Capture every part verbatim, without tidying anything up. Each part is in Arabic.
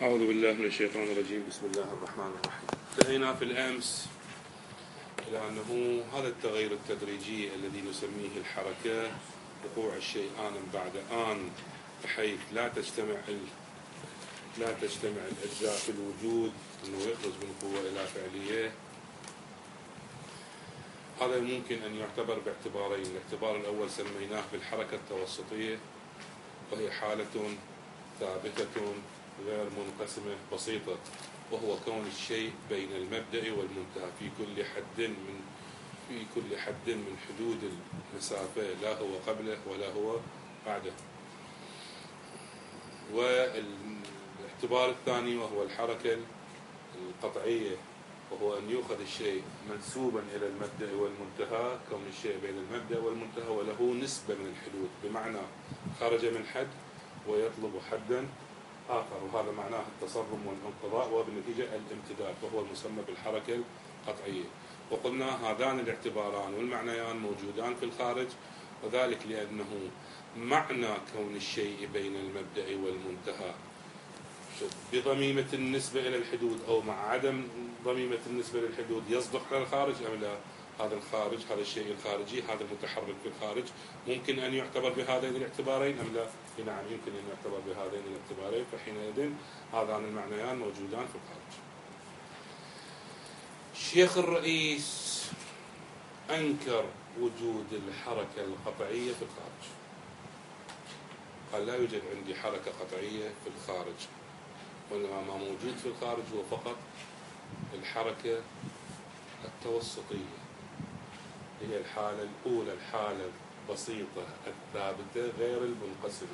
أعوذ بالله من الشيطان الرجيم. بسم الله الرحمن الرحيم. انتهينا في الأمس إلى أنه هذا التغير التدريجي الذي نسميه الحركة، وقوع الشيء آنا بعد آن بحيث لا تجتمع لا تجتمع الأجزاء في الوجود، أنه يخرج من قوة إلى فعلية. هذا ممكن أن يعتبر باعتبارين. الاعتبار الأول سميناه بالحركة التوسطية، وهي حالة ثابتة غير منقسمة بسيطة، وهو كون الشيء بين المبدأ والمنتهى في كل حد من في كل حد من حدود المسافة، لا هو قبله ولا هو بعده. والاعتبار الثاني وهو الحركة القطعية، وهو أن يؤخذ الشيء منسوبا إلى المبدأ والمنتهى، كون الشيء بين المبدأ والمنتهى وله نسبة من الحدود، بمعنى خرج من حد ويطلب حدا آخر، وهذا معناه التصرم والانقضاء وبالنتيجة الامتداد، وهو المسمى بالحركة القطعية. وقلنا هذان الاعتباران والمعنيان موجودان في الخارج، وذلك لأنه معنى كون الشيء بين المبدأ والمنتهى بضميمة النسبة إلى الحدود أو مع عدم ضميمة النسبة للحدود يصدق على الخارج أم لا؟ هذا الخارج، هذا الشيء الخارجي، هذا المتحرك في الخارج ممكن أن يعتبر بهذين الاعتبارين أم لا؟ نعم، يمكن أن يعتبر بهذين الاعتبارين، فحينئذ هذان المعنيان موجودان في الخارج. الشيخ الرئيس أنكر وجود الحركة القطعية في الخارج، قال لا يوجد عندي حركة قطعية في الخارج، وإنما ما موجود في الخارج هو فقط الحركة التوسطية، هي الحالة الأولى، الحالة البسيطة الثابتة غير المنقسمة،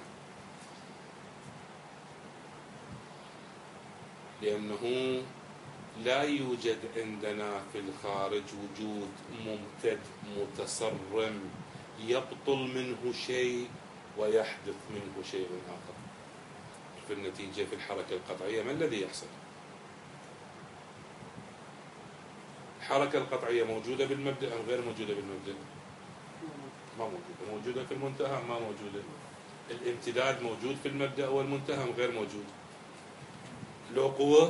لأنه لا يوجد عندنا في الخارج وجود ممتد متصرم يبطل منه شيء ويحدث منه شيء آخر. في النتيجة في الحركة القطعية ما الذي يحصل؟ الحركة القطعية موجودة بالمبدأ أم غير موجودة بالمبدأ؟ ما موجودة. موجودة في المنتهى ما موجودة. الامتداد موجود في المبدأ والمنتهى أم غير موجود؟ له قوة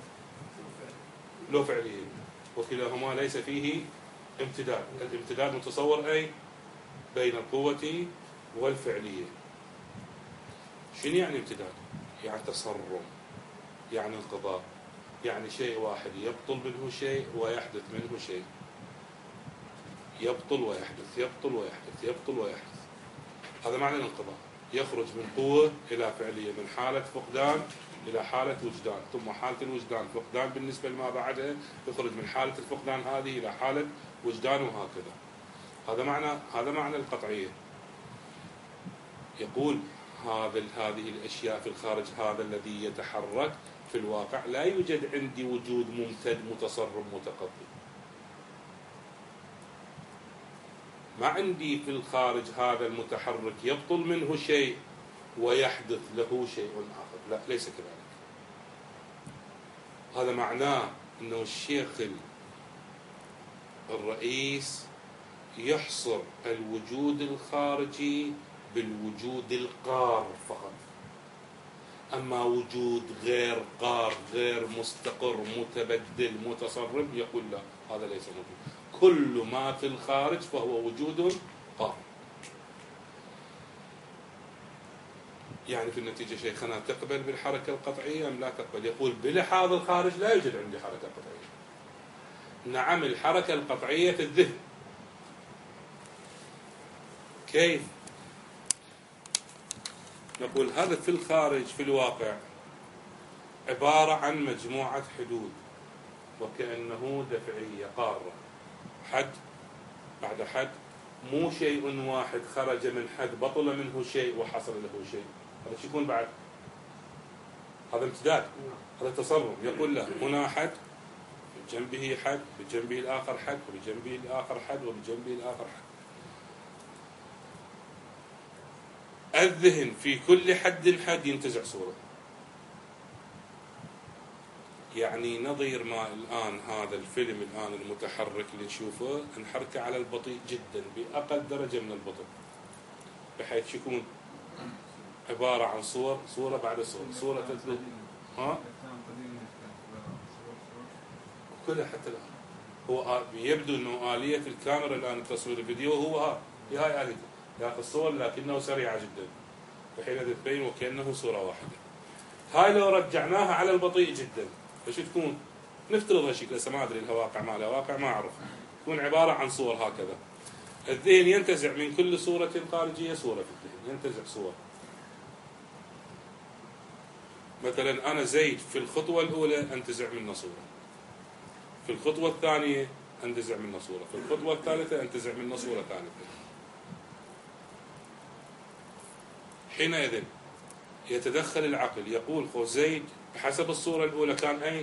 له فعلية، وكلاهما ليس فيه امتداد. الامتداد متصور أي بين القوة والفعلية. شنو يعني امتداد؟ يعني تصرم، يعني انقضاء، يعني شيء واحد يبطل منه شيء ويحدث منه شيء، يبطل ويحدث، يبطل ويحدث، يبطل ويحدث. هذا معنى الانقضاء. يخرج من قوة إلى فعلية، من حالة فقدان إلى حالة وجدان، ثم حالة الوجدان فقدان بالنسبة لما بعدها، يخرج من حالة الفقدان هذه إلى حالة وجدان، وهكذا. هذا معنى هذا معنى القطعية. يقول هذا هذه الأشياء في الخارج، هذا الذي يتحرك في الواقع، لا يوجد عندي وجود ممتد متصرم متقطع. ما عندي في الخارج هذا المتحرك يبطل منه شيء ويحدث له شيء آخر، لا، ليس كذلك. هذا معناه أنه الشيخ الرئيس يحصر الوجود الخارجي بالوجود القار فقط، أما وجود غير قار غير مستقر متبدل متصرف يقول لا، هذا ليس موجود. كل ما في الخارج فهو وجود قار. يعني في النتيجة شيخنا تقبل بالحركة القطعية أم لا تقبل؟ يقول بلحاظ الخارج لا يوجد عندي حركة قطعية. نعم، الحركة القطعية في الذهن. كيف؟ نقول هذا في الخارج في الواقع عبارة عن مجموعة حدود، وكأنه دفعية قارة، حد بعد حد، مو شيء واحد خرج من حد بطل منه شيء وحصل له شيء. هذا شو يكون بعد؟ هذا امتداد، هذا تصرف. يقول له هنا حد، بجنبه حد، بجنبه الآخر حد، وبجنبه الآخر حد، وبجنبه الآخر حد. الذهن في كل حد حد ينتزع صورة. يعني نظير ما الآن هذا الفيلم الآن المتحرك اللي نشوفه نحركه على البطيء جدا بأقل درجة من البطء، بحيث يكون عبارة عن صور، صورة بعد صورة، صورة تتلو ها كلها حتى الان هو يبدو انه اليه الكاميرا الان تصوير الفيديو هو ها هي هاي اليته ياخذ صور لكنه سريعه جدا فحين تبين وكانه صوره واحده. هاي لو رجعناها على البطيء جدا فش تكون؟ نفترض هالشكل هسه ما ادري الواقع ما له واقع ما اعرف، تكون عباره عن صور هكذا. الذهن ينتزع من كل صوره خارجيه صوره في الذهن، ينتزع صور. مثلا انا زيد في الخطوه الاولى انتزع منه صوره، في الخطوه الثانيه انتزع منه صوره، في الخطوه الثالثه انتزع منه صوره ثالثه. حينئذ يتدخل العقل يقول خو زيد بحسب الصورة الأولى كان أين؟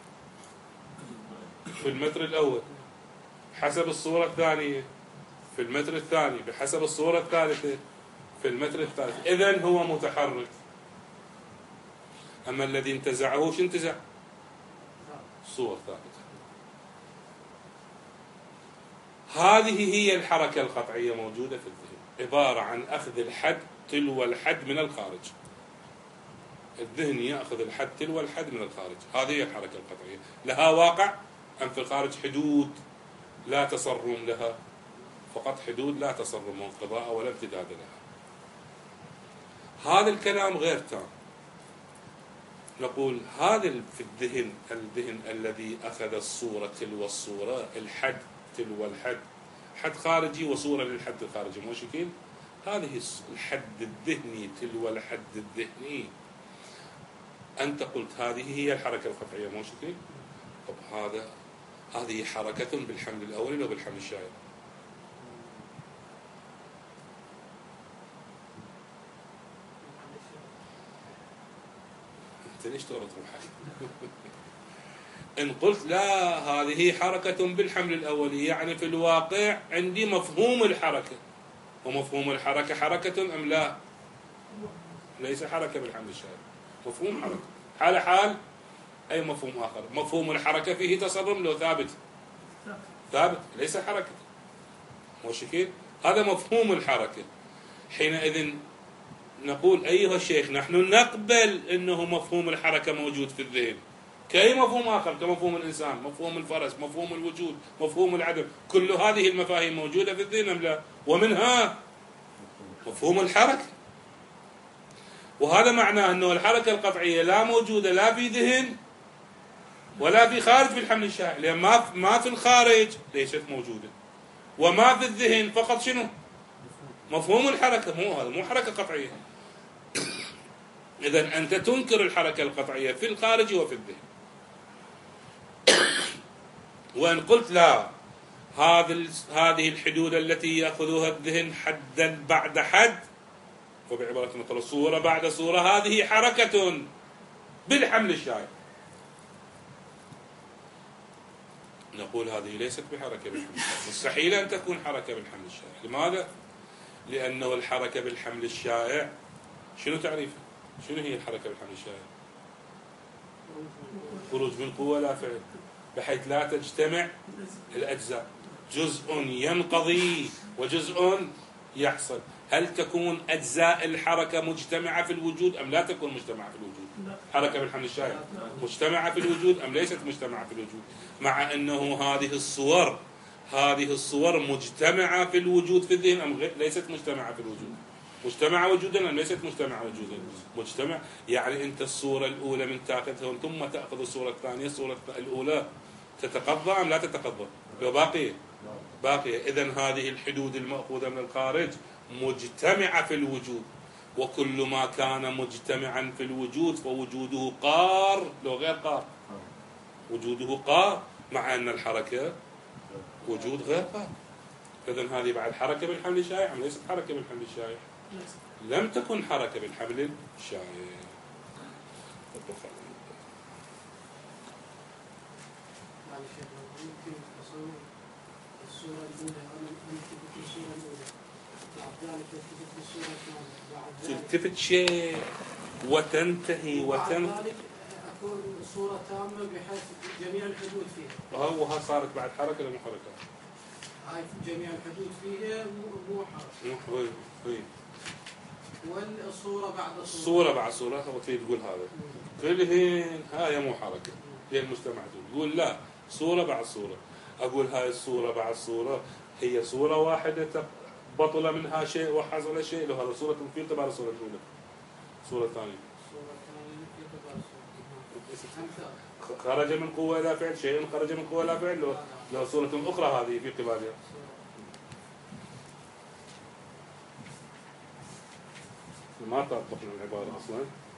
في المتر الأول. حسب الصورة الثانية في المتر الثاني، بحسب الصورة الثالثة في المتر الثالث. إذن هو متحرك. أما الذي انتزعه شو انتزع؟ صور ثابتة. هذه هي الحركة القطعية موجودة في الذهن، عبارة عن أخذ الحد تلو الحد من الخارج. الذهن يأخذ الحد تلو الحد من الخارج، هذه هي الحركة القطعية. لها واقع أم في الخارج حدود لا تصرم لها، فقط حدود لا تصرم وانقضاء ولا امتداد لها. هذا الكلام غير تام. نقول هذا في الذهن، الذهن الذي أخذ الصورة تلو الصورة، الحد تلو الحد، حد خارجي وصورة للحد الخارجي، مو شكل؟ هذه الحد الذهني تلو الحد الذهني. أنت قلت هذه هي الحركة القطعية، مو شكل؟ طب هذا هذه حركة بالحمل الأولي وبالحمل الشائع. أنت ليش تورط روحك؟ إن قلت لا هذه حركة بالحمل الأولي، يعني في الواقع عندي مفهوم الحركة، ومفهوم الحركة حركة أم لا؟ ليس حركة بالحمل الشائع، مفهوم حركة. حال حال أي مفهوم آخر، مفهوم الحركة فيه تصرم لو ثابت ثابت ليس حركة، مو شكل؟ هذا مفهوم الحركة. حينئذ نقول أيها الشيخ نحن نقبل أنه مفهوم الحركة موجود في الذهن كأي مفهوم آخر، كمفهوم الإنسان، مفهوم الفرس، مفهوم الوجود، مفهوم العدم، كل هذه المفاهيم موجودة في الذهن أم لا؟ ومنها مفهوم الحركة. وهذا معناه أنه الحركة القطعية لا موجودة لا في ذهن ولا في خارج في الحمل الشائع، لأن ما ما في الخارج ليست موجودة، وما في الذهن فقط شنو؟ مفهوم الحركة، مو هذا مو حركة قطعية. إذن أنت تنكر الحركة القطعية في الخارج وفي الذهن. وإن قلت لا هذه هذه الحدود التي يأخذها الذهن حدا بعد حد، وبعبارة أخرى صورة بعد صورة، هذه حركة بالحمل الشائع. نقول هذه ليست بحركة بالحمل الشائع، مستحيل أن تكون حركة بالحمل الشائع. لماذا؟ لأنه الحركة بالحمل الشائع شنو تعريفها؟ شنو هي الحركة بالحمل الشائع؟ خروج من قوة لا فعل، بحيث لا تجتمع الأجزاء، جزء ينقضي وجزء يحصل. هل تكون أجزاء الحركة مجتمعة في الوجود أم لا تكون مجتمعة في الوجود؟ حركة بالحمل الشائع مجتمعة في الوجود أم ليست مجتمعة في الوجود؟ مع أنه هذه الصور هذه الصور مجتمعة في الوجود في الذهن أم ليست مجتمعة في الوجود؟ مجتمعة وجودا أم ليست مجتمعة وجودا؟ مجتمع. يعني أنت الصورة الأولى من تأخذها ثم تأخذ الصورة الثانية، الصورة الأولى تتقضى أم لا تتقضى؟ باقية باقية. إذن هذه الحدود المأخوذة من الخارج مجتمعة في الوجود، وكل ما كان مجتمعا في الوجود فوجوده قار لو غير قار، وجوده قار، مع أن الحركة وجود غير قار. إذن هذه بعد حركة بالحمل الشائع أم ليست حركة بالحمل الشائع؟ لم تكن حركة بالحمل الشائع. الصورة الأولى أنا أنتبه الصورة الأولى، بعد ذلك أنتبه الصورة الثانية، تلتفت شيء وتنتهي وتن بعد ذلك أكون صورة تامة بحيث جميع الحدود فيها. وها صارت بعد حركة ولا مو حركة؟ هاي جميع الحدود فيها مو مو حركة. مو هوي هوي والصورة بعد صورة. الصورة بعد صورة هو تقول هذا كلهن هاي مو حركة هي المجتمع تقول لا صورة بعد صورة. أقول هاي الصورة بعد صورة هي صورة واحدة بطل منها شيء وحصل شيء له هذا صورة في اعتبار الصورة الأولى. صورة ثانية خرج من قوة إلى فعل شيء خرج من قوة إلى فعل له, له صورة أخرى هذه في قبالها. ما طبقنا العبارة أصلا.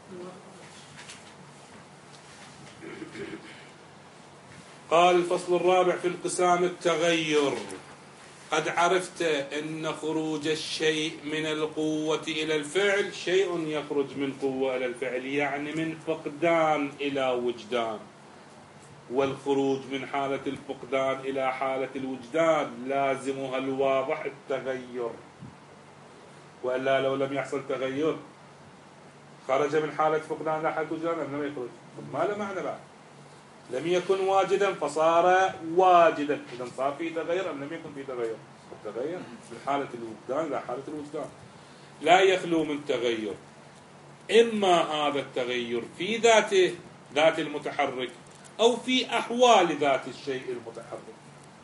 قال الفصل الرابع في انقسام التغير. قد عرفت أن خروج الشيء من القوة إلى الفعل شيء يخرج من قوة إلى الفعل يعني من فقدان إلى وجدان، والخروج من حالة الفقدان إلى حالة الوجدان لازمها الواضح التغير، وإلا لو لم يحصل تغير خرج من حالة فقدان إلى حالة وجدان أم لم يخرج ما له معنى بعد. لم يكن واجدا فصار واجدا، إذا صار في تغير أم لم يكن في تغير؟ تغير من حالة الوجدان إلى حالة الوجدان. لا يخلو من تغير، إما هذا التغير في ذاته ذات المتحرك أو في أحوال ذات الشيء المتحرك.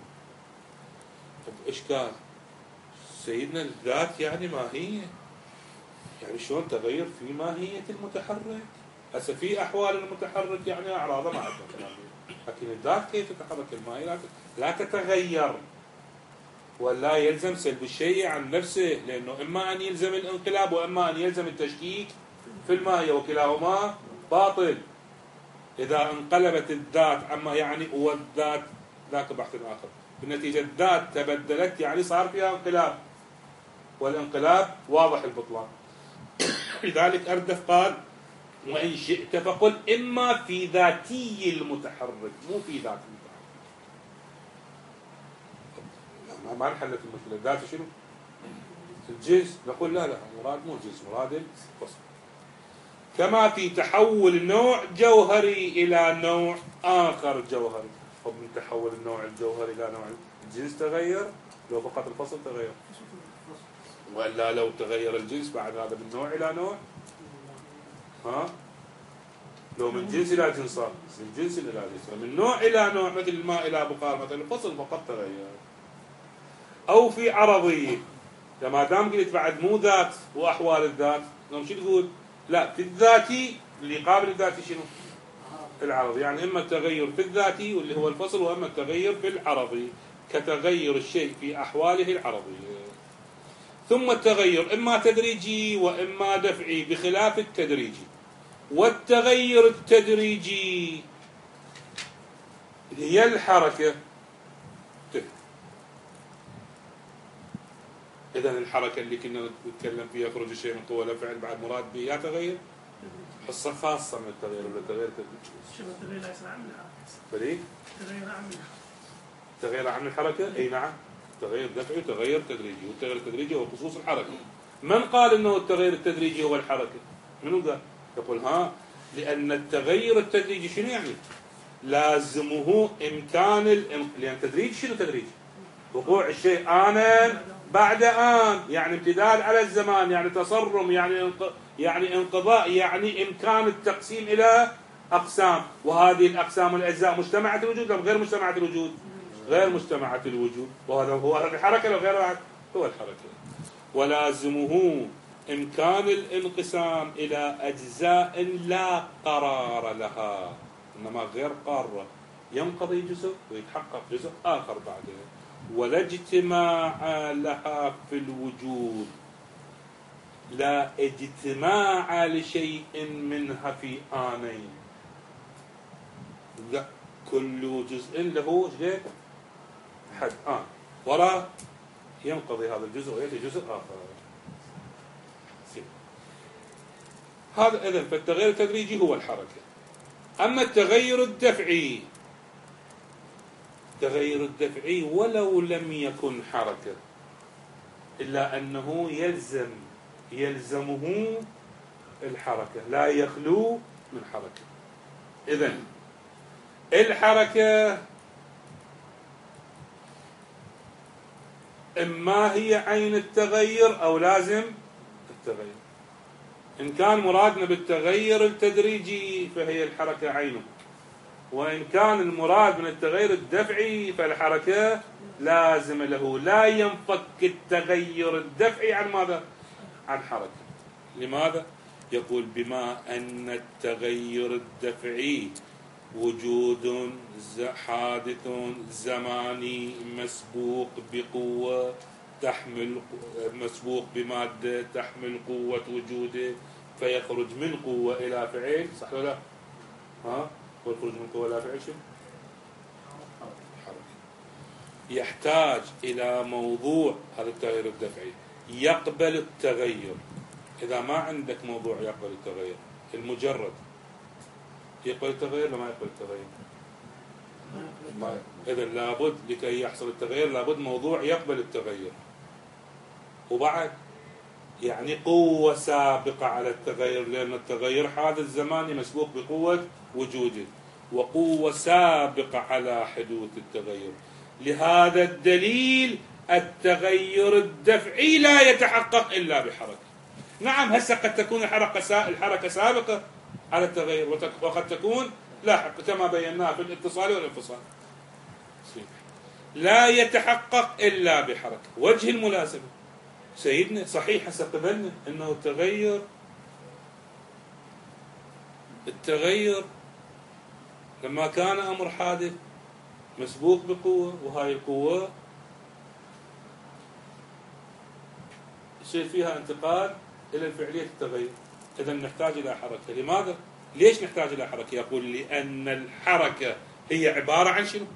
طب إشكال سيدنا الذات يعني ماهية، يعني شلون تغير في ماهية المتحرك؟ هسه في أحوال المتحرك يعني أعراضه ما عندنا كلام، لكن الذات كيف تتحرك؟ الماهية لا تتغير، ولا يلزم سلب الشيء عن نفسه، لأنه إما أن يلزم الانقلاب وإما أن يلزم التشكيك في الماهية، وكلاهما باطل. إذا انقلبت الذات عما يعني هو الذات ذاك بحث آخر، بالنتيجة الذات تبدلت يعني صار فيها انقلاب، والانقلاب واضح البطلان. لذلك أردف قال وإن شئت فقل إما في ذاتي المتحرك مو في ذات المتحرك. ما نحل في المشكلة. الذات شنو؟ الجنس. نقول لا لا مراد مو الجنس، مراد الفصل. كما في تحول نوع جوهري إلى نوع آخر جوهري. طب من تحول النوع الجوهري إلى نوع الجنس تغير، لو فقط الفصل تغير، وإلا لو تغير الجنس بعد هذا من نوع إلى نوع، ها لو من جنس إلى جنس صار من جنس إلى جنس، من نوع إلى نوع مثل الماء إلى بقار مثلا الفصل فقط تغير. أو في عرضية، لما دام قلت بعد مو ذات وأحوال الذات، نعم شو تقول؟ لا في الذاتي اللي قابل الذاتي شنو؟ العرض. يعني إما التغير في الذاتي واللي هو الفصل، وإما التغير في العرضي كتغير الشيء في أحواله العرضية. ثم التغير إما تدريجي وإما دفعي بخلاف التدريجي. والتغير التدريجي هي الحركة. إذن الحركة اللي كنا نتكلم فيها يخرج الشيء من قوة إلى فعل بعد مراد به يا تغير حصة خاصة من التغير ولا تغير تدريجي؟ شو التغيير ليس عام الحركة؟ بلي؟ تغيير عام الحركة. تغيير عام الحركة؟ أي نعم. تغير دفعي وتغير تدريجي، والتغيير التدريجي هو خصوص الحركة. من قال إنه التغيير التدريجي هو الحركة؟ منو قال؟ يقول ها لأن التغير التدريجي شنو يعني؟ لازمه إمكان الإم... لأن التدريج شنو تدريج؟ وقوع الشيء آنا بعد آن، يعني امتداد على الزمان، يعني تصرم، يعني انق... يعني انقضاء، يعني إمكان التقسيم إلى أقسام. وهذه الأقسام والأجزاء مجتمعة الوجود أم غير مجتمعة الوجود؟ غير مجتمعة الوجود. وهذا هو الحركة لو غير هو الحركة. ولازمه إمكان الانقسام إلى أجزاء لا قرار لها، إنما غير قارة، ينقضي جزء ويتحقق جزء آخر بعده. ولا اجتماع لها في الوجود، لا اجتماع لشيء منها في آنين، لا كل جزء له حد آن ولا ينقضي هذا الجزء ويأتي جزء آخر. هذا إذن فالتغير التدريجي هو الحركة. أما التغير الدفعي، التغير الدفعي ولو لم يكن حركة إلا أنه يلزم يلزمه الحركة، لا يخلو من حركة. إذن الحركة إما هي عين التغير أو لازم التغير. إن كان مرادنا بالتغير التدريجي فهي الحركة عينه، وإن كان المراد من التغير الدفعي فالحركة لازم له، لا ينفك التغير الدفعي عن ماذا؟ عن حركة. لماذا؟ يقول بما أن التغير الدفعي وجود حادث زماني مسبوق بقوة تحمل مسبوق بمادة تحمل قوة وجوده، فيخرج من قوة إلى فعل، صح ولا لا؟ ها؟ والخروج من قوة إلى فعل شو؟ حركة. يحتاج إلى موضوع هذا التغير الدفعي يقبل التغير. إذا ما عندك موضوع يقبل التغير، المجرد يقبل التغير ولا ما يقبل التغير؟ إذا لابد لكي يحصل التغير لابد موضوع يقبل التغير، وبعد يعني قوة سابقة على التغير، لأن التغير حادث زماني مسبوق بقوة وجوده، وقوة سابقة على حدوث التغير. لهذا الدليل التغير الدفعي لا يتحقق إلا بحركة. نعم هسه قد تكون الحركة الحركة سابقة على التغير، وقد تكون لاحقة كما بيناها في الاتصال والانفصال. لا يتحقق إلا بحركة. وجه الملازمة سيدنا صحيح هسه قبلنا أنه التغير التغير لما كان أمر حادث مسبوق بقوة، وهاي القوة يصير فيها انتقال إلى فعلية التغير، إذا نحتاج إلى حركة. لماذا؟ ليش نحتاج إلى حركة؟ يقول لأن الحركة هي عبارة عن شنو؟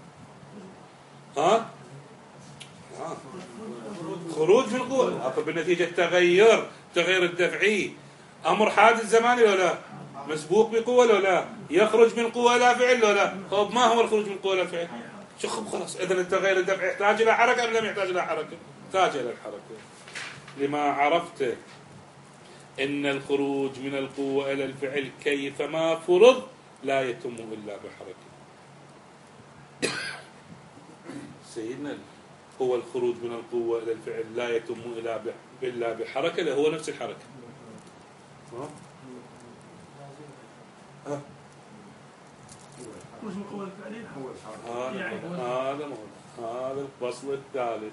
ها؟ آه. خروج من قوة بالنتيجة تغير تغير الدفعي أمر حادث زماني ولا لا؟ مسبوق بقوة ولا لا؟ يخرج من قوة إلى فعل ولا لا؟ طب ما هو الخروج من قوة إلى فعل؟ شخص خلاص. إذا التغير الدفعي يحتاج إلى حركة أم لم يحتاج إلى حركة؟ يحتاج إلى الحركة. لما عرفت إن الخروج من القوة إلى الفعل كيفما فرض لا يتم إلا بحركة. سيدنا هو الخروج من القوة إلى الفعل لا يتم إلا بحركة، لا هو نفس الحركة. ها؟ ها؟ مش من قوة الفعلين. هذا هذا الفصل الثالث.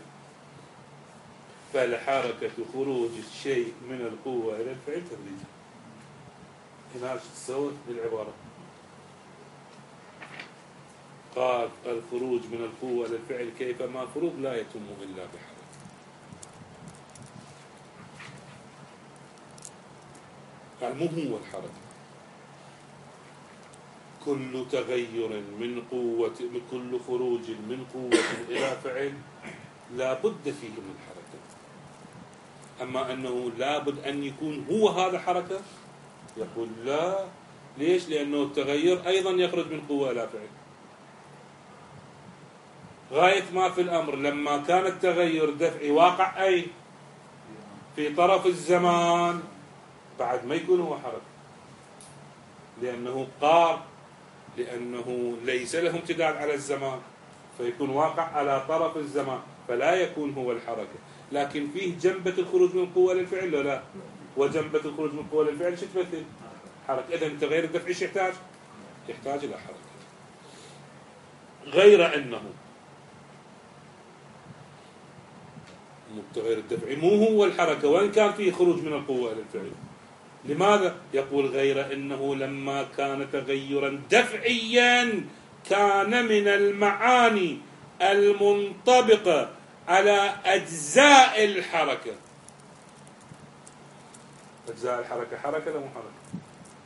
فالحركة خروج الشيء من القوة إلى الفعل تدريجي. هنا ايش تسوي بالعبارة؟ قال الخروج من القوة إلى الفعل كيفما فرض لا يتم إلا بحركة. قال مو هو الحركة. كل تغير من قوة من كل خروج من قوة إلى فعل لا بد فيه من حركة. أما أنه لا بد أن يكون هو هذا حركة، يقول لا. ليش؟ لأنه التغير أيضا يخرج من قوة إلى فعل. غاية ما في الأمر لما كان التغير دفعي واقع أي في طرف الزمان بعد ما يكون هو حركة، لأنه قار، لأنه ليس له امتداد على الزمان، فيكون واقع على طرف الزمان فلا يكون هو الحركة. لكن فيه جنبة الخروج من القوة للفعل ولا لا؟ وجنبة الخروج من القوة للفعل شو تمثل؟ حركة. إذا التغير الدفعي شو يحتاج؟ يحتاج إلى حركة. غير أنه التغير الدفعي مو هو الحركة وإن كان فيه خروج من القوة إلى الفعل. لماذا؟ يقول غير أنه لما كان تغيرا دفعيا كان من المعاني المنطبقة على أجزاء الحركة. أجزاء الحركة حركة ولا مو حركة؟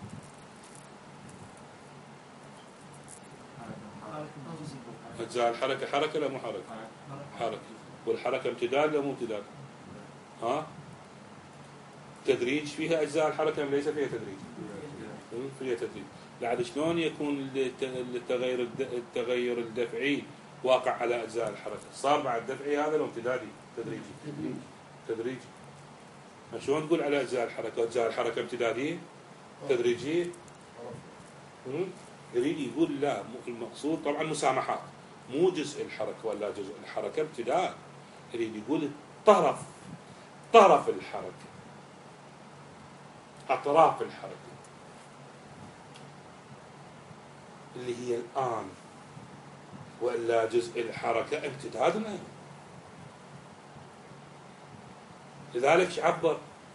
أجزاء الحركة حركة ولا مو حركة؟ حركة. والحركة امتداد ولا مو امتداد؟ ها؟ تدريج فيها أجزاء الحركة أم ليس فيها تدريج؟ فيها تدريج. لعد شلون يكون التغير التغير الدفعي واقع على أجزاء الحركة؟ صار بعد دفعي هذا لو امتدادي تدريجي تدريجي. شلون تقول على أجزاء الحركة؟ أجزاء الحركة امتدادية تدريجية؟ يريد يقول لا، المقصود طبعا مسامحات، مو جزء الحركة ولا جزء الحركة امتداد. يريد يقول طرف طرف الحركة أطراف الحركة اللي هي الآن، وإلا جزء الحركة امتداد أيضا. لذلك عبر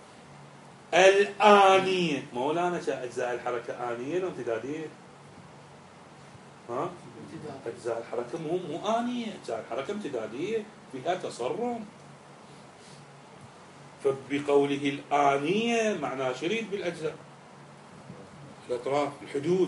الآنية. مولانا أجزاء الحركة آنية أو امتدادية؟ ها؟ أجزاء الحركة مو مو آنية، أجزاء الحركة امتدادية فيها تصرم. فبقوله الآنية معناه شريد بالأجزاء، الأطراف، الحدود.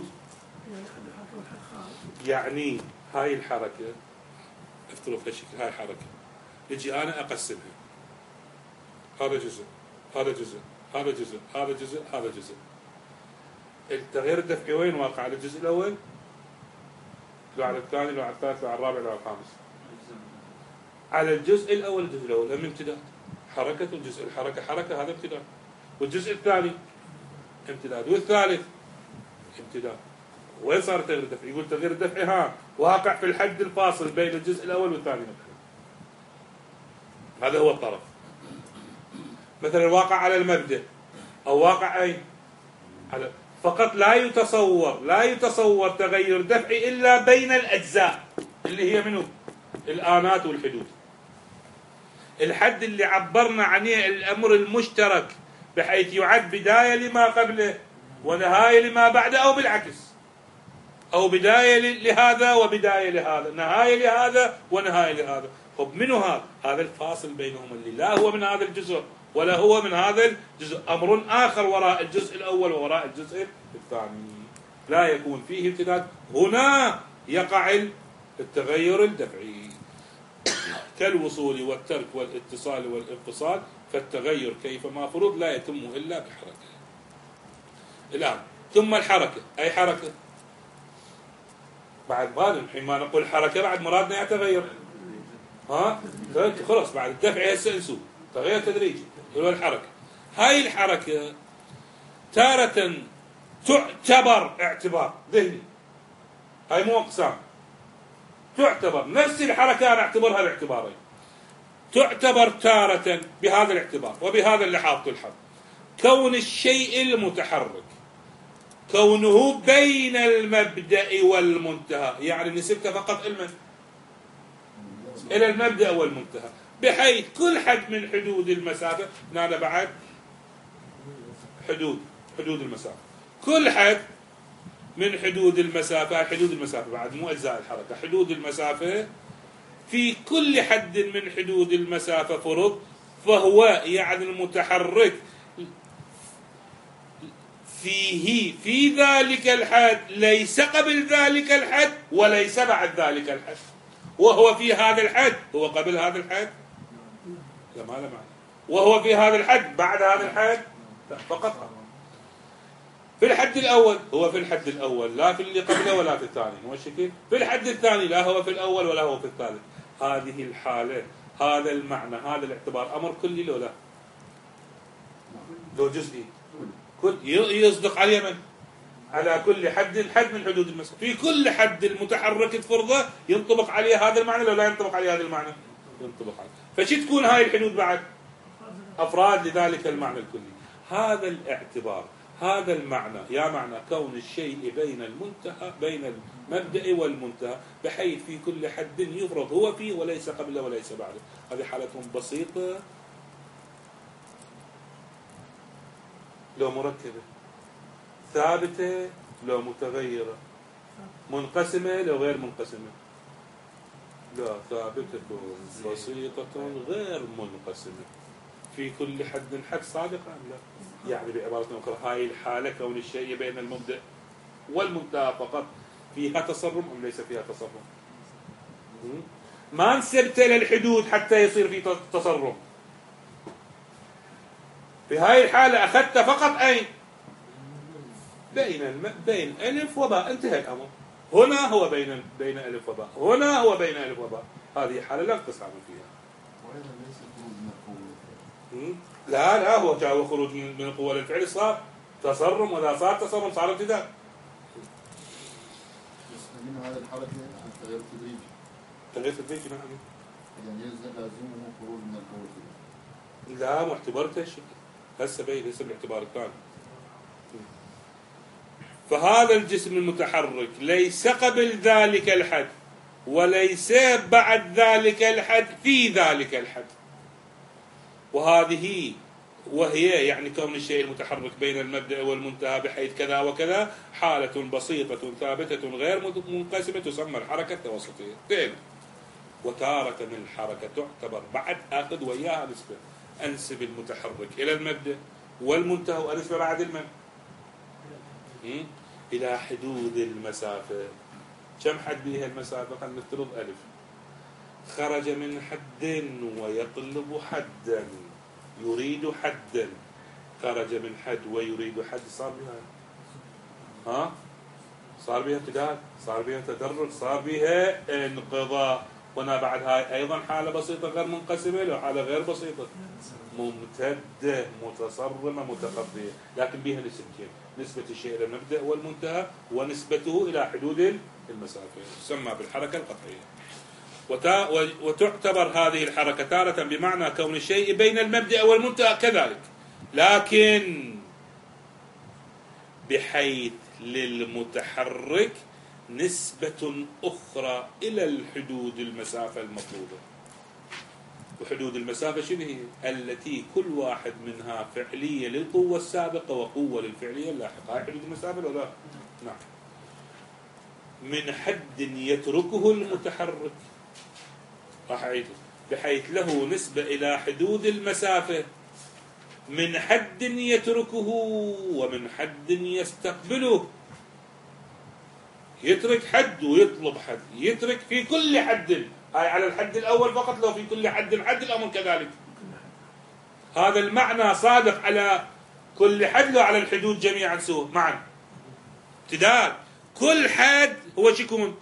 يعني هاي الحركة افترض هالشكل، هاي الحركة يجي أنا أقسمها، هذا جزء هذا جزء هذا جزء هذا جزء هذا جزء. التغيير الدفعي وين واقع؟ على الجزء الأول، لو على الثاني، لو على الثالث، لو على الرابع، لو على الخامس؟ على الجزء الأول. الجزء الأول هم امتداد، حركة الجزء الحركة حركة، هذا امتداد. والجزء الثاني امتداد، والثالث امتداد. وين صار التغيير الدفعي؟ يقول التغيير الدفعي ها واقع في الحد الفاصل بين الجزء الأول والثاني مثلا. هذا هو الطرف. مثلا واقع على المبدأ، أو واقع أين؟ على فقط. لا يتصور لا يتصور تغير دفعي إلا بين الأجزاء اللي هي منه الآنات والحدود. الحد اللي عبرنا عنه الأمر المشترك، بحيث يعد بداية لما قبله ونهاية لما بعده، أو بالعكس، أو بداية لهذا وبداية لهذا، نهاية لهذا ونهاية لهذا. طب منه هذا؟ هذا الفاصل بينهم اللي لا هو من هذا الجزء ولا هو من هذا الجزء، أمر آخر وراء الجزء الأول ووراء الجزء الثاني، لا يكون فيه امتداد. هنا يقع التغير الدفعي كالوصول والترك والاتصال والانفصال. فالتغير كيفما فرض لا يتم إلا بحركة. الآن ثم الحركة، أي حركة بعد ما الحين ما نقول حركة بعد مرادنا يتغير. ها خلاص بعد الدفع هسه نسوق تغير تدريجي هو الحركة. هاي الحركة تارة تعتبر اعتبار ذهني، هاي مو أقسام، تعتبر نفس الحركة أنا أعتبرها باعتبارين. تعتبر تارة بهذا الاعتبار وبهذا اللي حاطه الحد، كون الشيء المتحرك كونه بين المبدأ والمنتهى، يعني نسبته فقط المن إلى المبدأ والمنتهى، بحيث كل حد من حدود المسافة. هنا بعد حدود حدود المسافة، كل حد من حدود المسافة، حدود المسافة بعد مو أجزاء الحركة، حدود المسافة في كل حد من حدود المسافة فرض، فهو يعني المتحرك فيه في ذلك الحد ليس قبل ذلك الحد وليس بعد ذلك الحد. وهو في هذا الحد هو قبل هذا الحد؟ لا ما له معنى. وهو في هذا الحد بعد هذا الحد؟ لا فقط. في الحد الأول هو في الحد الأول، لا في اللي قبله ولا في الثاني. هو الشكل في الحد الثاني لا هو في الأول ولا هو في الثالث. هذه الحالة، هذا المعنى، هذا الاعتبار أمر كلي لو لا؟ لو جزئي؟ كل يصدق على من؟ على كل حد حد من حدود المسافة. في كل حد المتحرك الفرضة ينطبق عليه هذا المعنى لو لا ينطبق عليه هذا المعنى؟ ينطبق عليه. فشي تكون هاي الحدود بعد؟ أفراد لذلك المعنى الكلي. هذا الاعتبار، هذا المعنى، يا معنى كون الشيء بين المنتهى، بين المبدأ والمنتهى، بحيث في كل حد يفرض هو فيه وليس قبله وليس بعده. هذه حالتهم بسيطة لو مركبة، ثابتة لو متغيرة، منقسمة لو غير منقسمة. لا ثابتة بسيطة غير منقسمة، في كل حد حد صادق أم لا؟ يعني بعبارة أخرى هاي الحالة كون الشيء بين المبدأ والمنتهى فقط فيها تصرم أم ليس فيها تصرم؟ ما نسبت للحدود حتى يصير في تصرم. في هاي الحالة أخذت فقط أين؟ بين الم... بين ألف وباء، انتهى الأمر. هنا هو بين بين ألف وباء، هنا هو بين ألف وباء. هذه حالة لا تستعمل فيها. لا لا هو جاء خروج من القوة للفعل صار تصرم، وإذا صار تصرم صار ابتداء. من هذه الحركة التغير التدريجي. التغير التدريجي نعم. يعني لازمه خروج من القوة. لا ما اعتبرته شيء. هسه بين هسه بالاعتبار الثاني. فهذا الجسم المتحرك ليس قبل ذلك الحد وليس بعد ذلك الحد في ذلك الحد. وهذه وهي يعني كون الشيء المتحرك بين المبدأ والمنتهى بحيث كذا وكذا حالة بسيطة ثابتة غير منقسمة تسمى الحركة التوسطية. دين. وتارة الحركة تعتبر بعد آخذ وياها نسبة، أنسب المتحرك إلى المبدأ والمنتهى وأنسبة بعد المبدأ إلى حدود المسافة. كم حد بها المسافة؟ خلينا نفترض ألف. خرج من حد ويطلب حدا، يريد حدا، خرج من حد ويريد حد، صار بها ها؟ صار بها امتداد، صار بها تدرج، صار بها انقضاء. هنا بعد هاي أيضا حالة بسيطة غير منقسمة له حالة غير بسيطة ممتدة متصرمة متقضية، لكن بها نسبتين، نسبة الشيء إلى المبدأ والمنتهى ونسبته إلى حدود المسافة، تسمى بالحركة القطعية. وتعتبر هذه الحركة تارة بمعنى كون الشيء بين المبدأ والمنتهى كذلك، لكن بحيث للمتحرك نسبة أخرى إلى الحدود المسافة المطلوبة. وحدود المسافة شنو هي؟ التي كل واحد منها فعلية للقوة السابقة وقوة للفعلية اللاحقة. هاي حدود المسافة ولا لا؟ نعم. من حد يتركه المتحرك، راح أعيده، بحيث له نسبة إلى حدود المسافة، من حد يتركه ومن حد يستقبله. يترك حد ويطلب حد، يترك في كل حد، هاي على الحد الأول فقط، لو في كل حد حد الأمر كذلك. هذا المعنى صادق على كل حد لو على الحدود جميعا سوى معا امتداد. كل حد هو شكون؟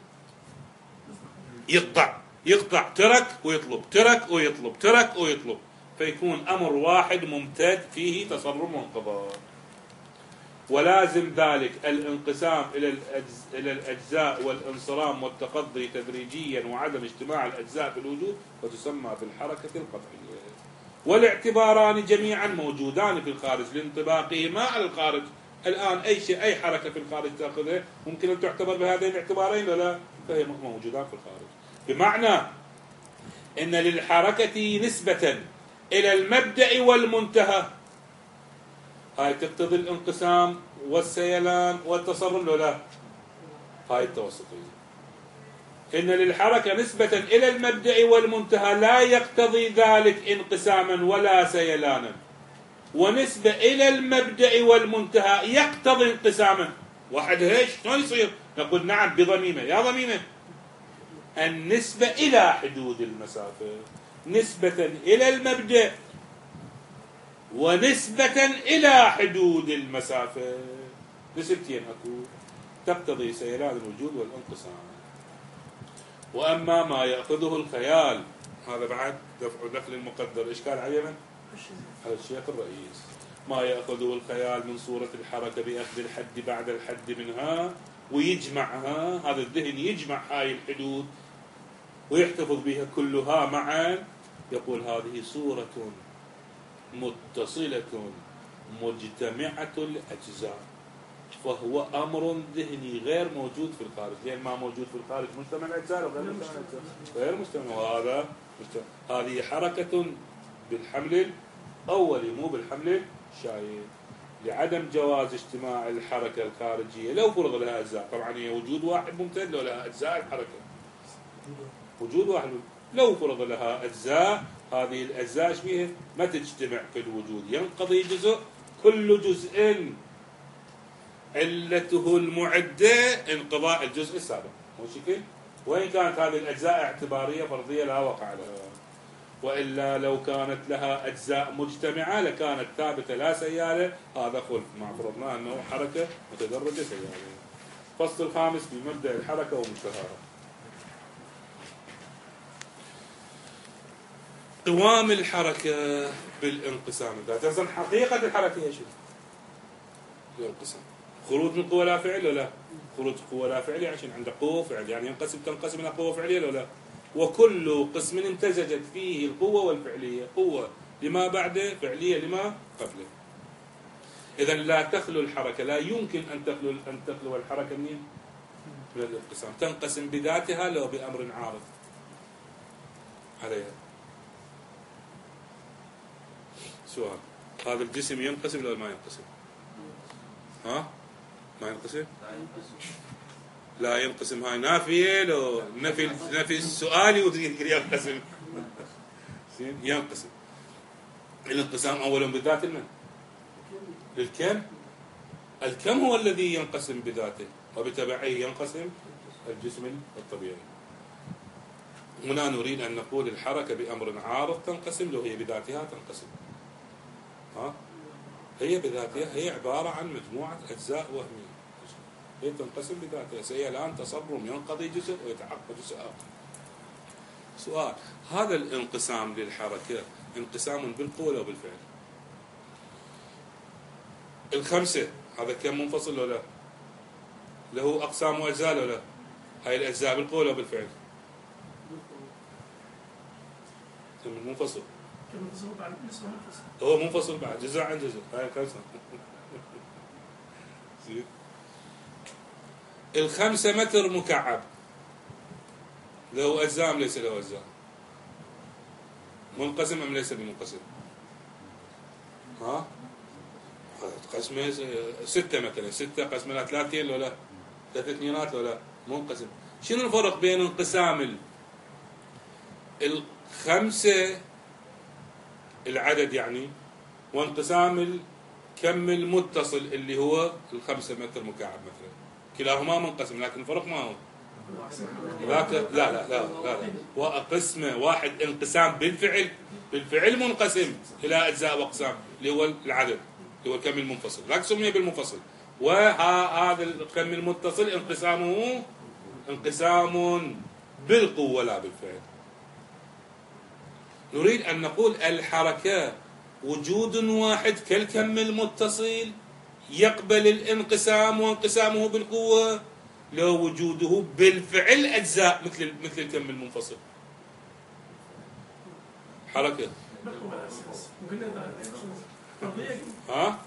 يقطع يقطع ترك ويطلب، ترك ويطلب، ترك ويطلب، فيكون أمر واحد ممتد فيه تصرم وانقضاء. ولازم ذلك الانقسام إلى الأجزاء والانصرام والتقضي تدريجيا وعدم اجتماع الأجزاء في الوجود، وتسمى بالحركة القطعية. والاعتباران جميعا موجودان في الخارج لانطباقهما على الخارج. الآن أي شيء أي حركة في الخارج تأخذها ممكن أن تعتبر بهذين الاعتبارين ولا؟ فهي موجودان في الخارج، بمعنى أن للحركة نسبة إلى المبدأ والمنتهى. هاي تقتضي الانقسام والسيلان والتصرم لو لا؟ هاي التوسطية. إن للحركة نسبة إلى المبدأ والمنتهى لا يقتضي ذلك انقساما ولا سيلانا، ونسبة إلى المبدأ والمنتهى يقتضي انقساما. واحد هيش شلون يصير؟ نقول نعم بضميمة. يا ضميمة النسبة إلى حدود المسافة، نسبة إلى المبدأ ونسبة إلى حدود المسافة، نسبتين أكو تقتضي سيلان الوجود والانقسام. وأما ما يأخذه الخيال، هذا بعد دفع دخل المقدر. إشكال على اليمن؟ هذا الشيخ الرئيس. ما يأخذه الخيال من صورة الحركة بأخذ الحد بعد الحد منها ويجمعها، هذا الذهن يجمع هاي الحدود ويحتفظ بها كلها معا، يقول هذه صورة متصلة مجتمعة الأجزاء، فهو أمر ذهني غير موجود في الخارج. لأن ما موجود في الخارج مجتمع الأجزاء أو غير مجتمع الأجزاء؟ غير مجتمع. وهذا هذه حركة بالحمل الأولي مو بالحمل الشايع، لعدم جواز اجتماع الحركة الخارجية لو فرض لها أجزاء. طبعا هي وجود واحد ممتد لو لها أجزاء الحركة، وجود واحد لو فرض لها أجزاء، هذه الأجزاء ايش بيها؟ ما تجتمع في الوجود، ينقضي جزء، كل جزء علته المعدة انقضاء الجزء السابق، مو شكل؟ وإن كانت هذه الأجزاء اعتبارية فرضية لا وقع لها، وإلا لو كانت لها أجزاء مجتمعة لكانت ثابتة لا سيالة. هذا خلف مع فرضنا أنه حركة متدرجة سيالة. فصل الخامس بمبدأ الحركة ومنتهاها. قوام الحركة بالانقسام. إذا حقيقة الحركة هي شنو؟ الانقسام. خروج من قوة لا فعل ولا؟ خروج قوة لا فعلية عشان عنده قوة فعل، يعني ينقسم تنقسم إلى قوة فعلية ولا؟ وكل قسم امتزجت فيه القوة والفعلية، قوة لما بعده، فعلية لما قبله. إذا لا تخلو الحركة، لا يمكن أن تخلو أن تخلو الحركة من من الانقسام، تنقسم بذاتها لو بأمر عارض عليها. سؤال: هذا الجسم ينقسم لو ما ينقسم؟ ها؟ ما ينقسم؟ لا ينقسم، هاي نافية لو نفي نفي السؤال ينقسم. ينقسم. الانقسام أولا بذات المن؟ للكم. الكم هو الذي ينقسم بذاته، وبتبعه ينقسم الجسم الطبيعي. هنا نريد أن نقول الحركة بأمر عارض تنقسم لو هي بذاتها تنقسم. ها؟ هي بذاتها هي عبارة عن مجموعة أجزاء وهمية، هي تنقسم بذاتها. هي الآن تصرم، ينقضي جزء ويتحقق جزء آخر. سؤال: هذا الانقسام للحركة انقسام بالقوة أو بالفعل؟ الخمسة هذا كم منفصل ولا له أقسام وأجزاء ولا؟ هاي الأجزاء بالقوة أو بالفعل؟ منفصل. هو منفصل بعد جزء عن جزء. هاي الخمسة. الخمسة متر مكعب له أجزاء أم ليس له أجزاء؟ منقسم أم ليس بمنقسم؟ ها؟ قسمة ستة مثلا، ستة قسمة ثلاثين ولا ثلاثة اثنينات ولا منقسم. شنو الفرق بين انقسام الخمسة العدد يعني وانقسام الكم المتصل اللي هو الخمسة متر مكعب مثلا؟ كلاهما منقسم، لكن الفرق ما هو؟ لا لا لا لا, لا. وقسمة واحد انقسام بالفعل، بالفعل منقسم إلى أجزاء وأقسام اللي هو العدد اللي هو الكم المنفصل، لكن سمي بالمنفصل. وهذا الكم المتصل انقسامه انقسام بالقوة لا بالفعل. نريد أن نقول الحركة وجود واحد كالكم المتصل يقبل الانقسام وانقسامه بالقوة لو وجوده بالفعل أجزاء مثل مثل الكم المنفصل. حركة ها؟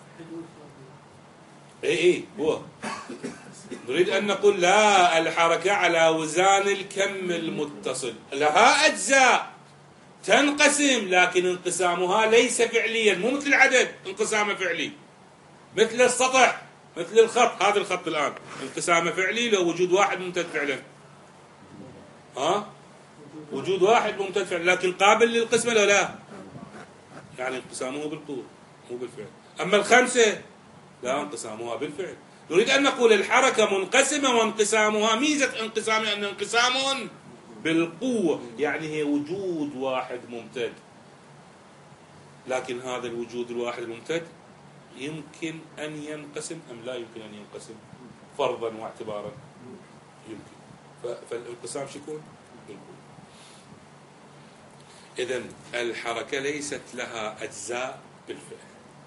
اي اي هو نريد أن نقول لا، الحركة على وزان الكم المتصل، لها أجزاء تنقسم لكن انقسامها ليس فعليا، مو مثل العدد انقسامه فعلي، مثل السطح، مثل الخط. هذا الخط الآن انقسامه فعلي لو وجود واحد ممتد فعلا. ها؟ وجود واحد ممتد فعلا، لكن قابل للقسمة لو لا، يعني انقسامه بالقوة مو بالفعل. أما الخمسة لا، انقسامها بالفعل. نريد أن نقول الحركة منقسمة وانقسامها، ميزة انقسامها أن انقسام بالقوة، يعني هي وجود واحد ممتد، لكن هذا الوجود الواحد الممتد يمكن أن ينقسم أم لا يمكن أن ينقسم؟ فرضا واعتبارا يمكن. فالانقسام شكون؟ بالقوة. إذن الحركة ليست لها أجزاء بالفعل.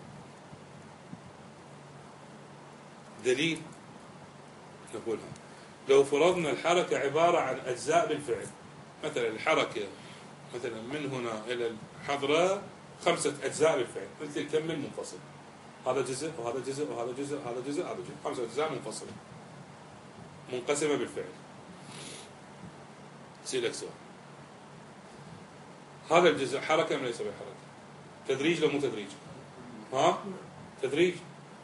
دليل نقولها: لو فرضنا الحركة عبارة عن أجزاء بالفعل، مثلا الحركة مثلا من هنا إلى الحضرة خمسة أجزاء بالفعل مثل الكم المنفصل، هذا جزء وهذا جزء وهذا جزء وهذا جزء وهذا جزء، خمسة أجزاء منفصلة منقسمة بالفعل. سيلك سؤال: هذا الجزء حركة أم ليس بحركة؟ تدريج لو مو تدريج؟ ها؟ تدريج.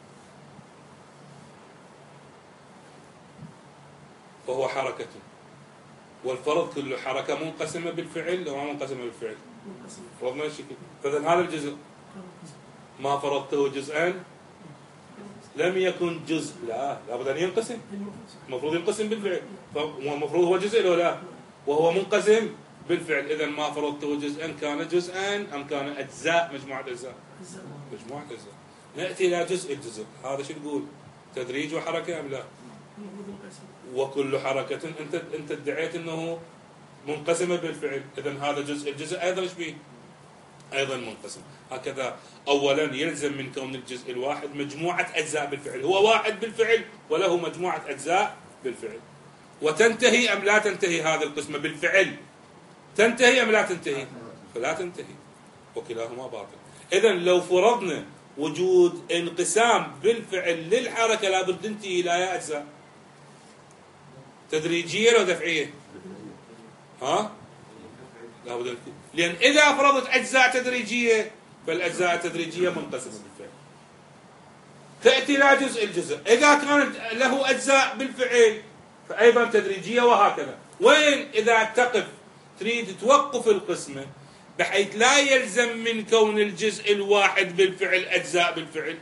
فهو حركة، والفرض كله حركة منقسمة بالفعل وما منقسمة بالفعل. فرضنا الشيء كده. فإذا هذا الجزء ما فرضته جزءان لم يكن جزء، لا لابد أن ينقسم، المفروض ينقسم بالفعل، فالمفروض هو جزء لو لا، وهو منقسم بالفعل. إذا ما فرضته جزءا كان جزءان أم كان أجزاء، مجموعة أجزاء، مجموعة أجزاء. نأتي إلى جزء الجزء، هذا شو نقول؟ تدريج وحركة أم لا؟ وكل حركة أنت أنت ادعيت أنه منقسمة بالفعل، إذن هذا جزء الجزء أيضا إيش بيه؟ أيضا منقسم. هكذا أولا يلزم من كون الجزء الواحد مجموعة أجزاء بالفعل، هو واحد بالفعل وله مجموعة أجزاء بالفعل. وتنتهي أم لا تنتهي هذه القسمة بالفعل؟ تنتهي أم لا تنتهي؟ فلا تنتهي، وكلاهما باطل. إذن لو فرضنا وجود انقسام بالفعل للحركة لابد تنتهي إلى أي أجزاء؟ تدريجية أو دفعية؟ ها؟ لابد، لأن إذا فرضت أجزاء تدريجية فالأجزاء التدريجية منقسمة بالفعل، تأتي لا جزء الجزء. إذا كانت له أجزاء بالفعل فأيضا تدريجية، وهكذا. وين إذا تقف تريد توقف القسمة بحيث لا يلزم من كون الجزء الواحد بالفعل أجزاء بالفعل،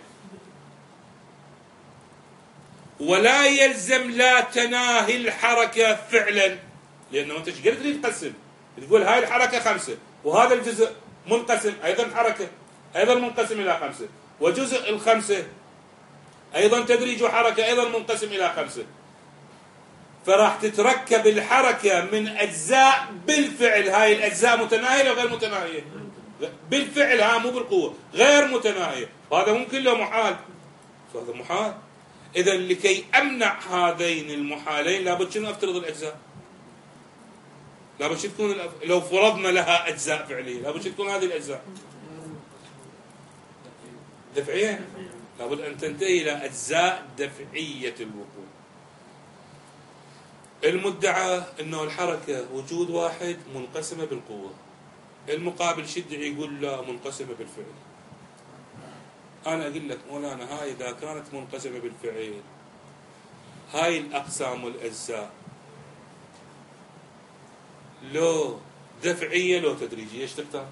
ولا يلزم لا تناهي الحركة فعلا، لأنه أنت ايش قلت تريد تقسم؟ تقول هاي الحركة خمسة وهذا الجزء منقسم أيضا حركة أيضا منقسم إلى خمسة، وجزء الخمسة أيضا تدريج وحركة أيضا منقسم إلى خمسة، فراح تتركب الحركة من أجزاء بالفعل. هاي الأجزاء متناهية وغير متناهية؟ بالفعل، ها مو بالقوة، غير متناهية، وهذا ممكن له محال، فهذا محال. إذا لكي أمنع هذين المحالين لابد شنو أفترض الأجزاء؟ لابد شو تكون الأف... لو فرضنا لها أجزاء فعلية لابد شو تكون هذه الأجزاء؟ دفعية، لابد أن تنتهي إلى أجزاء دفعية الوقوع. المدعى أنه الحركة وجود واحد منقسمة بالقوة، المقابل شدعي يقول لا منقسمة بالفعل. أنا أقول لك مولانا هاي إذا كانت منقسمة بالفعل هاي الأقسام والأجزاء لو دفعية لو تدريجية ايش تختار؟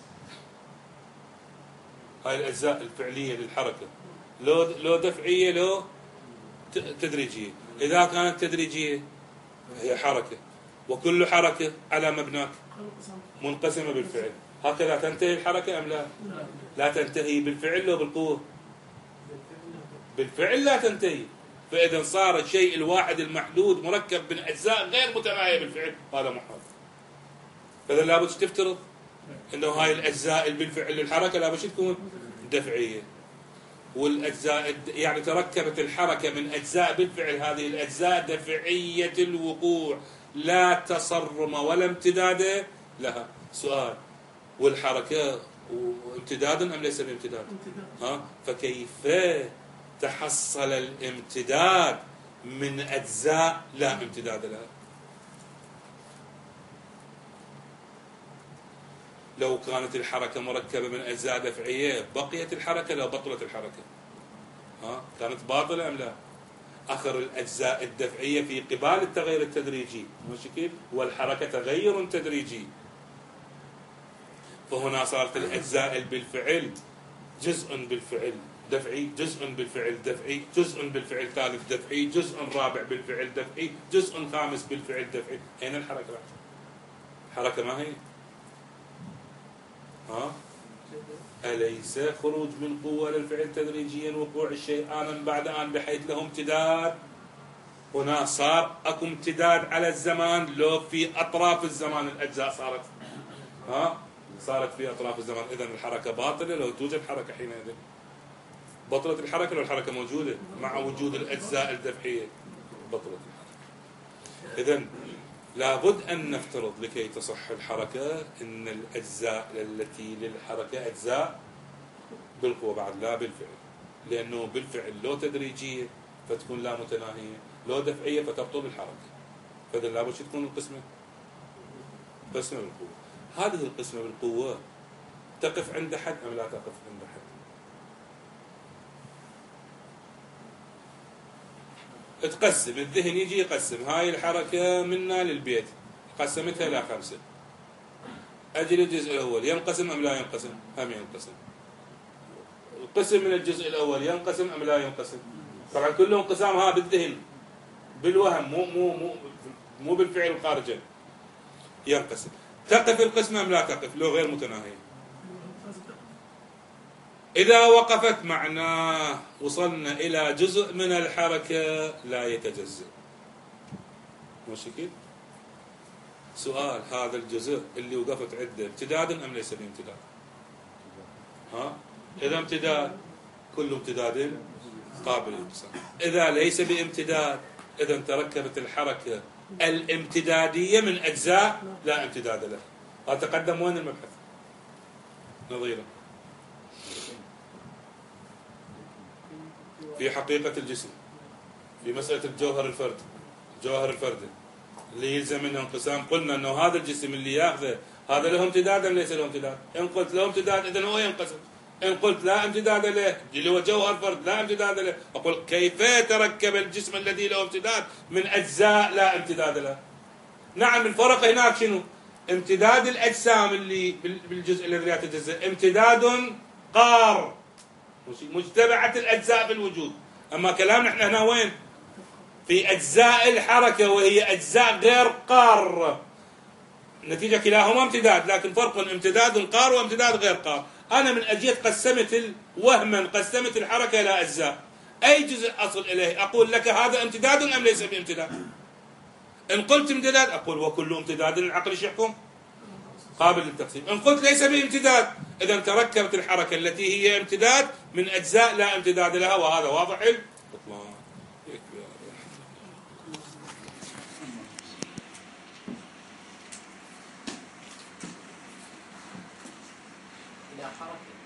هاي الأجزاء الفعلية للحركة لو لو دفعية لو تدريجية. إذا كانت تدريجية هي حركة، وكل حركة على مبناك منقسمة بالفعل، هكذا تنتهي الحركة أم لا؟ لا تنتهي بالفعل لو بالقوة؟ بالفعل لا تنتهي. فإذا صار الشيء الواحد المحدود مركب من أجزاء غير متناهية بالفعل هذا محال. فإذا لابد تفترض أنه هاي الأجزاء اللي بالفعل للحركة لابد تكون دفعية، والأجزاء يعني تركبت الحركة من أجزاء بالفعل، هذه الأجزاء دفعية الوقوع لا تصرم ولا امتداد لها. سؤال، والحركة امتداد أم ليس بامتداد؟ ها؟ فكيف تحصل الامتداد من أجزاء لا امتداد لها؟ لو كانت الحركة مركبة من أجزاء دفعية بقيت الحركة لو بطلت الحركة؟ ها؟ كانت باطلة أم لا؟ آخر الأجزاء الدفعية في قبال التغير التدريجي، ماشي كيف؟ والحركة تغير تدريجي، فهنا صارت الأجزاء بالفعل جزء بالفعل دفعي، جزء بالفعل دفعي، جزء بالفعل ثالث دفعي، جزء رابع بالفعل دفعي، جزء خامس بالفعل دفعي. أين الحركة؟ الحركة ما هي؟ ها؟ أليس خروج من قوة للفعل تدريجيا وقوع الشيء آنا بعد آن بحيث له امتداد؟ هنا صار أكو امتداد على الزمان لو في أطراف الزمان الأجزاء صارت ها؟ صارت في أطراف الزمان. إذن الحركة باطلة لو توجد حركة حينئذ. بطلت الحركة لو الحركة موجودة مع وجود الأجزاء الدفعية بطلت الحركة. إذن لابد أن نفترض لكي تصح الحركة أن الأجزاء التي للحركة أجزاء بالقوة بعد لا بالفعل، لأنه بالفعل لو تدريجية فتكون لا متناهية، لو دفعية فتبطل الحركة. فإذا لابد تكون القسمة قسمة بالقوة. هذه القسمة بالقوة تقف عند حد أم لا تقف عند حد؟ تقسم الذهن يجي يقسم هاي الحركة منا للبيت، قسمتها إلى خمسة، أجل الجزء الأول ينقسم أم لا ينقسم؟ هم ينقسم. القسم من الجزء الأول ينقسم أم لا ينقسم؟ طبعا كله انقسام ها بالذهن بالوهم، مو مو مو مو بالفعل خارجا. ينقسم. تقف القسمة أم لا تقف لو غير متناهية؟ إذا وقفت معناه وصلنا إلى جزء من الحركة لا يتجزأ. ماشي كده؟ سؤال، هذا الجزء اللي وقفت عنده امتداد أم ليس بامتداد؟ ها؟ إذا امتداد كل امتداد قابل للانقسام. إذا ليس بامتداد إذا تركبت الحركة الامتدادية من أجزاء لا امتداد لها. هذا تقدم وين المبحث؟ نظيره في حقيقة الجسم، في مسألة الجوهر الفرد، الجوهر الفردي اللي يلزم منه انقسام. قلنا انه هذا الجسم اللي ياخذه هذا له امتداد ام ليس له امتداد؟ ان قلت له امتداد اذا هو ينقسم، ان قلت لا امتداد له اللي هو جوهر فرد لا امتداد له، اقول كيف يتركب الجسم الذي له امتداد من اجزاء لا امتداد له؟ نعم الفرق هناك شنو؟ امتداد الاجسام اللي بالجزء الذي لا يتجزا امتداد قار مجتمعة الاجزاء في الوجود، اما كلامنا احنا هنا وين؟ في اجزاء الحركه وهي اجزاء غير قار. النتيجه كلاهما امتداد، لكن فرق امتداد قار وامتداد غير قار. انا من اجيت قسمت وهما قسمت الحركه الى اجزاء، اي جزء اصل اليه اقول لك هذا امتداد ام ليس بامتداد؟ ان قلت امتداد اقول وكل امتداد العقل ايش يحكم؟ قابل للتقسيم. ان قلت ليس بامتداد اذا تركبت الحركه التي هي امتداد من اجزاء لا امتداد لها، وهذا واضح الاطلاق. إذا حركة